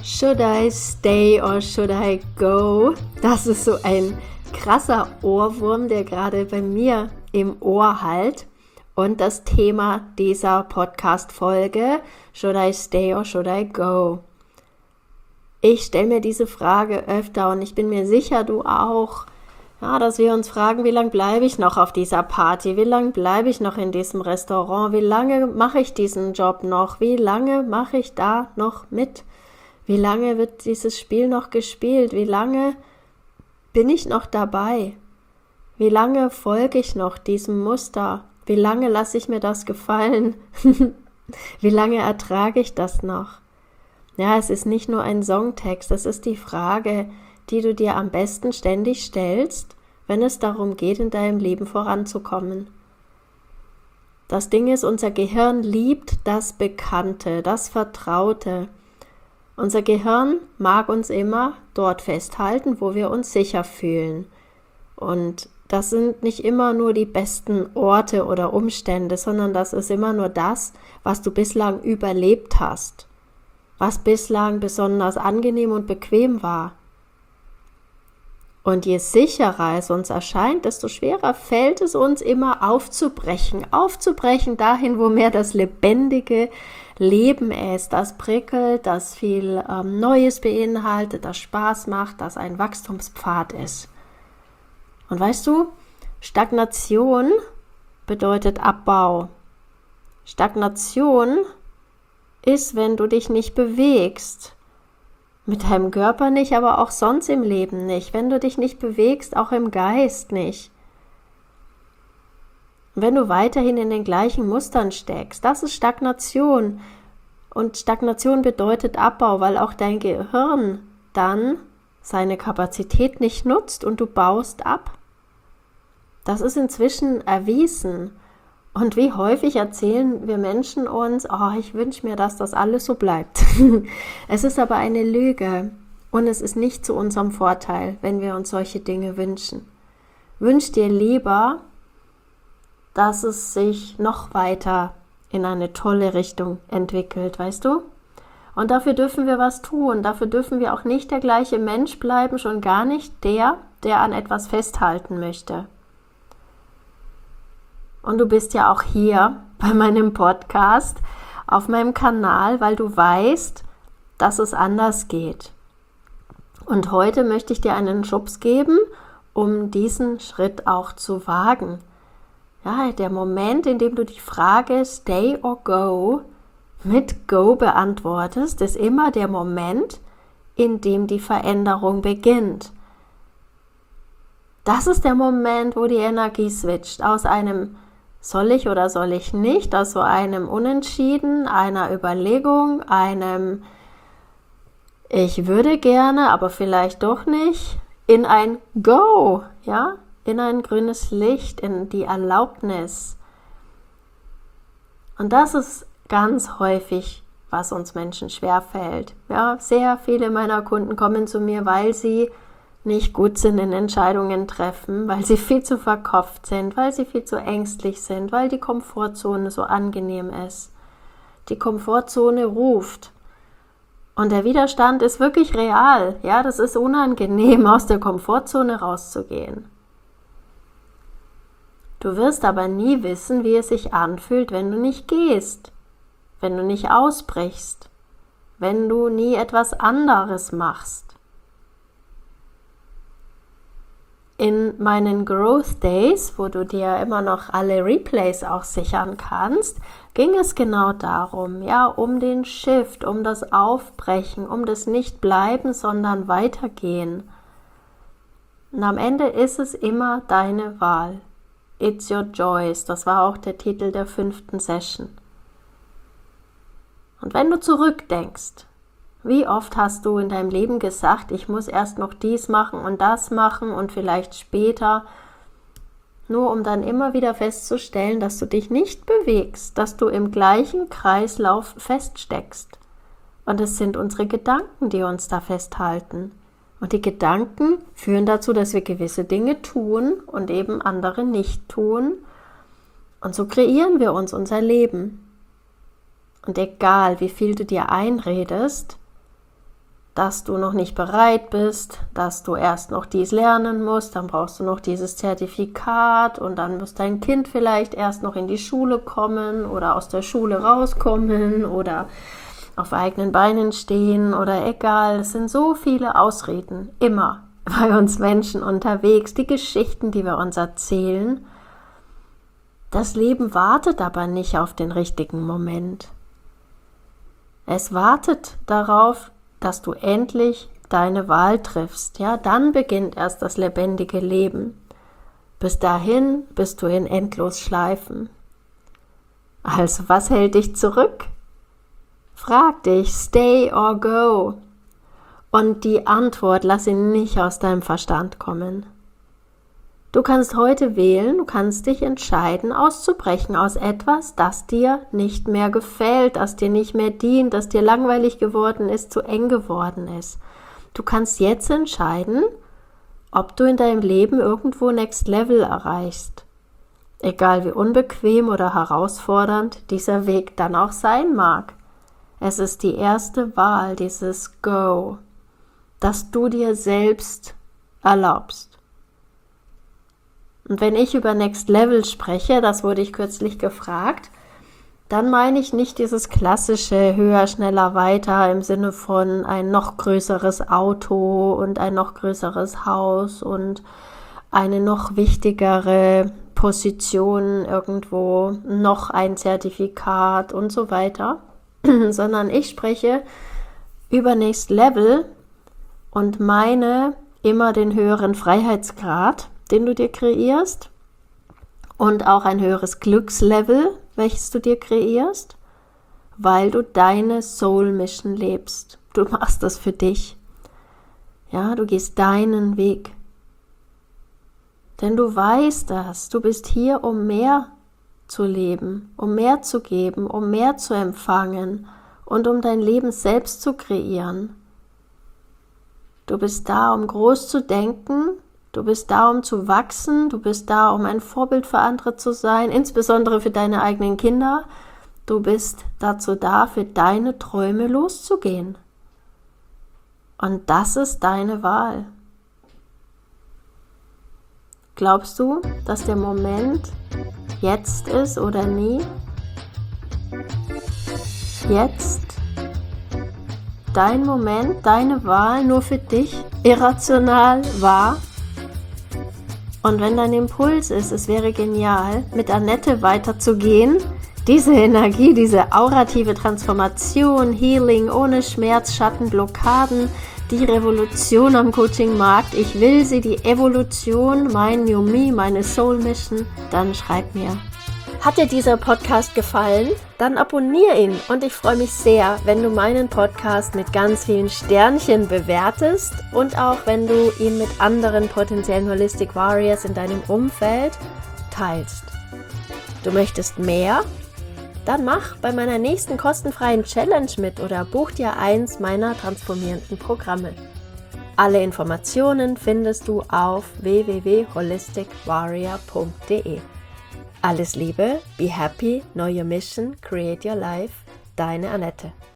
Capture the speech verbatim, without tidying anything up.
Should I stay or should I go? Das ist so ein krasser Ohrwurm, der gerade bei mir im Ohr hallt. Und das Thema dieser Podcast-Folge, should I stay or should I go? Ich stelle mir diese Frage öfter und ich bin mir sicher, du auch, ja, dass wir uns fragen, wie lange bleibe ich noch auf dieser Party? Wie lange bleibe ich noch in diesem Restaurant? Wie lange mache ich diesen Job noch? Wie lange mache ich da noch mit? Wie lange wird dieses Spiel noch gespielt? Wie lange bin ich noch dabei? Wie lange folge ich noch diesem Muster? Wie lange lasse ich mir das gefallen? Wie lange ertrage ich das noch? Ja, es ist nicht nur ein Songtext, es ist die Frage, die du dir am besten ständig stellst, wenn es darum geht, in deinem Leben voranzukommen. Das Ding ist, unser Gehirn liebt das Bekannte, das Vertraute. Unser Gehirn mag uns immer dort festhalten, wo wir uns sicher fühlen. Und das sind nicht immer nur die besten Orte oder Umstände, sondern das ist immer nur das, was du bislang überlebt hast, was bislang besonders angenehm und bequem war. Und je sicherer es uns erscheint, desto schwerer fällt es uns immer aufzubrechen, aufzubrechen dahin, wo mehr das lebendige Leben ist, das prickelt, das viel ähm, Neues beinhaltet, das Spaß macht, das ein Wachstumspfad ist. Und weißt du, Stagnation bedeutet Abbau. Stagnation ist, wenn du dich nicht bewegst. Mit deinem Körper nicht, aber auch sonst im Leben nicht. Wenn du dich nicht bewegst, auch im Geist nicht. Wenn du weiterhin in den gleichen Mustern steckst, das ist Stagnation. Und Stagnation bedeutet Abbau, weil auch dein Gehirn dann seine Kapazität nicht nutzt und du baust ab. Das ist inzwischen erwiesen. Und wie häufig erzählen wir Menschen uns, oh, ich wünsche mir, dass das alles so bleibt. Es ist aber eine Lüge und es ist nicht zu unserem Vorteil, wenn wir uns solche Dinge wünschen. Wünsch dir lieber, dass es sich noch weiter in eine tolle Richtung entwickelt, weißt du? Und dafür dürfen wir was tun. Dafür dürfen wir auch nicht der gleiche Mensch bleiben, schon gar nicht der, der an etwas festhalten möchte. Und du bist ja auch hier bei meinem Podcast, auf meinem Kanal, weil du weißt, dass es anders geht. Und heute möchte ich dir einen Schubs geben, um diesen Schritt auch zu wagen. Ja, der Moment, in dem du die Frage Stay or Go mit Go beantwortest, ist immer der Moment, in dem die Veränderung beginnt. Das ist der Moment, wo die Energie switcht aus einem soll ich oder soll ich nicht, aus so einem Unentschieden, einer Überlegung, einem ich würde gerne, aber vielleicht doch nicht, in ein Go, ja, in ein grünes Licht, in die Erlaubnis. Und das ist ganz häufig, was uns Menschen schwerfällt. Ja, sehr viele meiner Kunden kommen zu mir, weil sie nicht gut sind in Entscheidungen treffen, weil sie viel zu verkopft sind, weil sie viel zu ängstlich sind, weil die Komfortzone so angenehm ist. Die Komfortzone ruft. Und der Widerstand ist wirklich real. Ja, das ist unangenehm, aus der Komfortzone rauszugehen. Du wirst aber nie wissen, wie es sich anfühlt, wenn du nicht gehst, wenn du nicht ausbrichst, wenn du nie etwas anderes machst. In meinen Growth Days, wo du dir immer noch alle Replays auch sichern kannst, ging es genau darum, ja, um den Shift, um das Aufbrechen, um das Nicht-Bleiben, sondern Weitergehen. Und am Ende ist es immer deine Wahl. It's your choice. Das war auch der Titel der fünften Session. Und wenn du zurückdenkst, wie oft hast du in deinem Leben gesagt, ich muss erst noch dies machen und das machen und vielleicht später, nur um dann immer wieder festzustellen, dass du dich nicht bewegst, dass du im gleichen Kreislauf feststeckst. Und es sind unsere Gedanken, die uns da festhalten. Und die Gedanken führen dazu, dass wir gewisse Dinge tun und eben andere nicht tun. Und so kreieren wir uns unser Leben. Und egal, wie viel du dir einredest, dass du noch nicht bereit bist, dass du erst noch dies lernen musst, dann brauchst du noch dieses Zertifikat und dann muss dein Kind vielleicht erst noch in die Schule kommen oder aus der Schule rauskommen oder auf eigenen Beinen stehen oder egal. Es sind so viele Ausreden, immer bei uns Menschen unterwegs, die Geschichten, die wir uns erzählen. Das Leben wartet aber nicht auf den richtigen Moment. Es wartet darauf, dass du endlich deine Wahl triffst. Ja, dann beginnt erst das lebendige Leben. Bis dahin bist du in Endlosschleifen. Also, was hält dich zurück? Frag dich, stay or go. Und die Antwort lass sie nicht aus deinem Verstand kommen. Du kannst heute wählen, du kannst dich entscheiden, auszubrechen aus etwas, das dir nicht mehr gefällt, das dir nicht mehr dient, das dir langweilig geworden ist, zu eng geworden ist. Du kannst jetzt entscheiden, ob du in deinem Leben irgendwo Next Level erreichst. Egal wie unbequem oder herausfordernd dieser Weg dann auch sein mag. Es ist die erste Wahl, dieses Go, das du dir selbst erlaubst. Und wenn ich über Next Level spreche, das wurde ich kürzlich gefragt, dann meine ich nicht dieses klassische höher, schneller, weiter im Sinne von ein noch größeres Auto und ein noch größeres Haus und eine noch wichtigere Position irgendwo, noch ein Zertifikat und so weiter, sondern ich spreche über Next Level und meine immer den höheren Freiheitsgrad, den du dir kreierst und auch ein höheres Glückslevel, welches du dir kreierst, weil du deine Soul Mission lebst. Du machst das für dich. Ja, du gehst deinen Weg. Denn du weißt das, du bist hier, um mehr zu leben, um mehr zu geben, um mehr zu empfangen und um dein Leben selbst zu kreieren. Du bist da, um groß zu denken. Du bist da, um zu wachsen, du bist da, um ein Vorbild für andere zu sein, insbesondere für deine eigenen Kinder. Du bist dazu da, für deine Träume loszugehen. Und das ist deine Wahl. Glaubst du, dass der Moment jetzt ist oder nie? Jetzt? Dein Moment, deine Wahl nur für dich, irrational, wahr? Und wenn dein Impuls ist, es wäre genial, mit Annette weiterzugehen, diese Energie, diese aurative Transformation, Healing ohne Schmerz, Schatten, Blockaden, die Revolution am Coaching-Markt, ich will sie, die Evolution, mein New Me, meine Soul Mission, dann schreib mir. Hat dir dieser Podcast gefallen? Dann abonniere ihn und ich freue mich sehr, wenn du meinen Podcast mit ganz vielen Sternchen bewertest und auch wenn du ihn mit anderen potenziellen Holistic Warriors in deinem Umfeld teilst. Du möchtest mehr? Dann mach bei meiner nächsten kostenfreien Challenge mit oder buch dir eins meiner transformierenden Programme. Alle Informationen findest du auf w w w punkt holistic warrior punkt d e. Alles Liebe, be happy, know your mission, create your life, deine Annette.